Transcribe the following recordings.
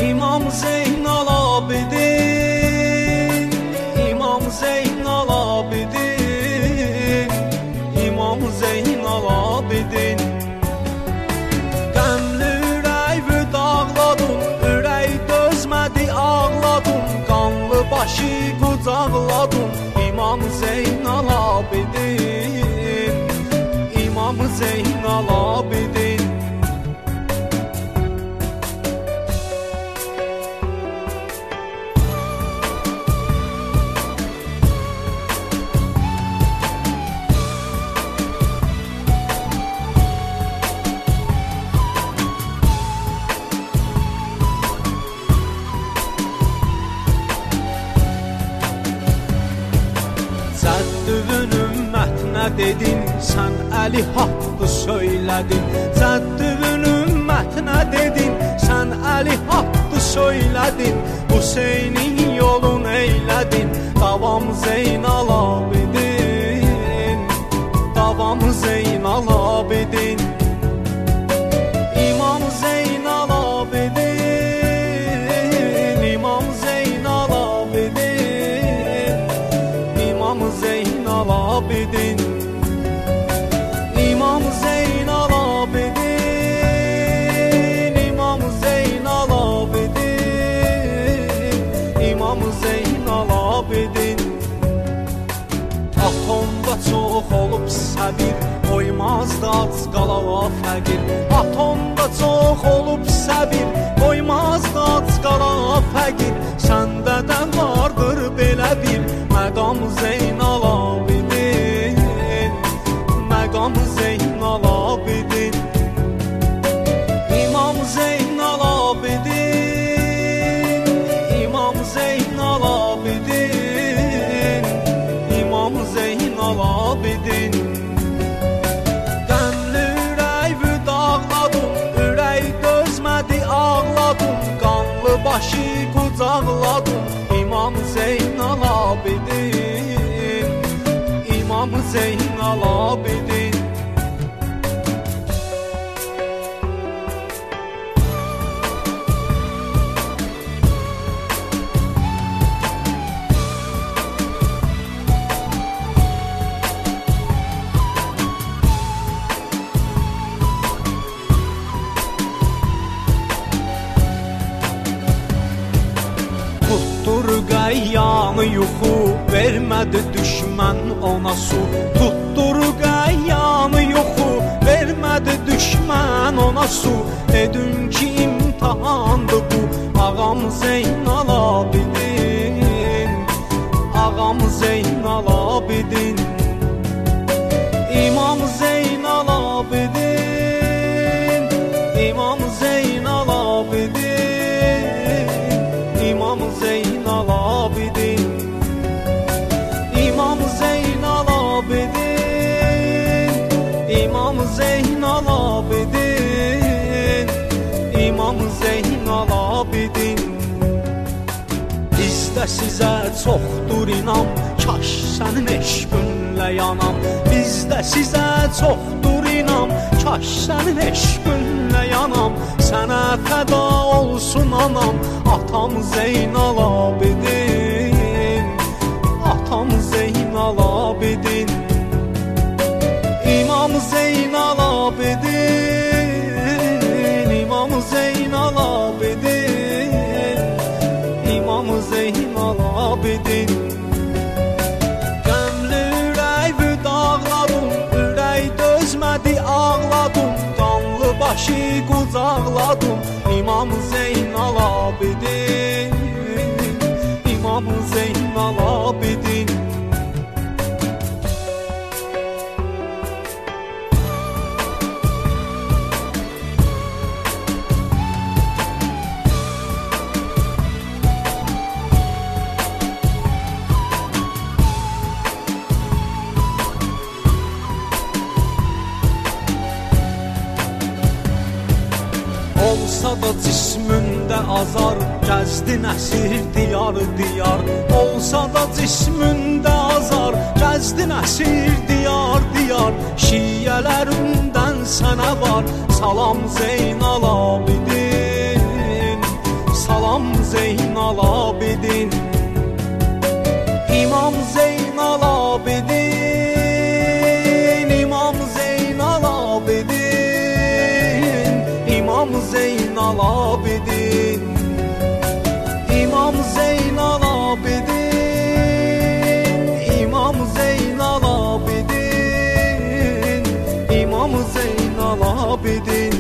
İmam Zeynal Abidin, İmam Zeynal Abidin, İmam Zeynal Abidin. Qəmli ürəyi dağladım, ürək dözmədi ağladım, qanlı başı qucaqladım. İmam Zeynal Abidin, İmam Zeynal Abidin. Cəddüvün ümmətinə dedin, sən Əli haqqı söylədin. Cəddüvün ümmətinə dedin, sən Əli haqqı söylədin. Hüseynin yolun eylədin, davam Zeynal Abidin, davam Zeynal Abidin. İmam Zeynal Abidin, İmam Zeynal Abidin, İmam Zeynal Abidin. İmam Zeynal Abidin, İmam Zeynal Abidin, İmam Zeynal Abidin. Atomda çox olub səbir, qoymazdı ac qalağa fəqir. Atomda çox olub səbir, qoymazdı ac qalağa fəqir. Səndə də vardır belə bir məqam Zeynal Abidin, məqam Zeynal Abidin. İmam Zeynal Abidin, İmam Zeynal Abidin, İmam Zeynal Abidin. Qəmli ürəyi dağladım, ürək dözmədi ağladım, qanlı başı qucaqladım. İmam Zeynal Abidin, İmam Zeynal Abidin. Tuttur qayyanı yuxu, vermədi düşmən ona su. Tuttur qayyanı yuxu, vermədi düşmən ona su. Dedin ki imtahandı bu, ağam Zeynal Abidin, ağam Zeynal Abidin. İmam Zeynal Abidin, İmam Zeynal Abidin, İmam Zeynal Abidin. İmam Zeynal Abidin, İmam Zeynal Abidin, İmam Zeynal Abidin. Bizdə sizə çoxdur inam, kaş sənin eşqinlə yanam. Bizdə sizə çoxdur inam, kaş sənin eşqinlə yanam. Sənə fəda olsun anam, atam Zeynal Abidin, atam Zeynal Abidin. İmam Zeynal Abidin, İmam Zeynal Abidin, İmam Zeynal Abidin. Qəmli ürəyi dağladım, ürək dözmədi ağladım, qanlı başı qucaqladım. İmam Zeynal Abidin, İmam Zeynal Abidin. Olsa da cismündə azar, gəzdin əsir diyar diyar. Olsa da cismündə azar, gəzdin əsir diyar diyar. Şiyələrindən sənə var salam Zeynal Abidin, salam İmam Zeynal Abidin, İmam Zeynal Abidin, İmam Zeynal Abidin, İmam Zeynal Abidin, İmam Zeynal Abidin, İmam Zeynal Abidin, İmam Zeynal Abidin.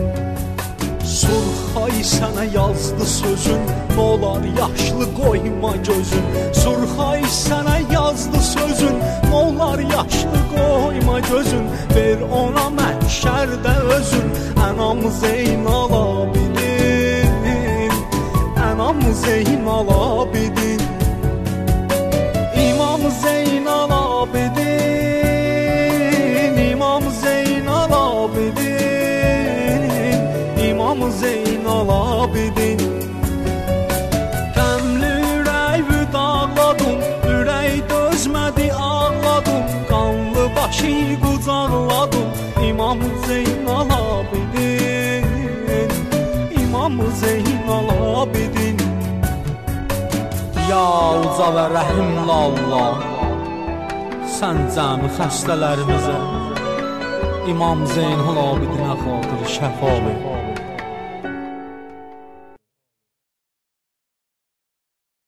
Surxay sənə yazdı sözün, nolar yaşlı qoyma gözün. Surxay sənə yazdı sözün, nolar yaşlı qoyma gözün. Ver ona məhşərdə özün, Ənam Zeynal Abidin, Ənam Zeynal Abidin, İmam Zeynal Abidin, İmam Zeynal Abidin, İmam Zeynal Abidin. Qəmli ürəyi dağladım, ürək dözmədi ağladım, qanlı başı qucaqladım, İmam Zeynal Abidin, İmam Zeynal Abidin. Ya uca və rəhimli Allah, sən cəmi xəstələrimizə İmam Zeynal Abidinə xatir şəfa ver.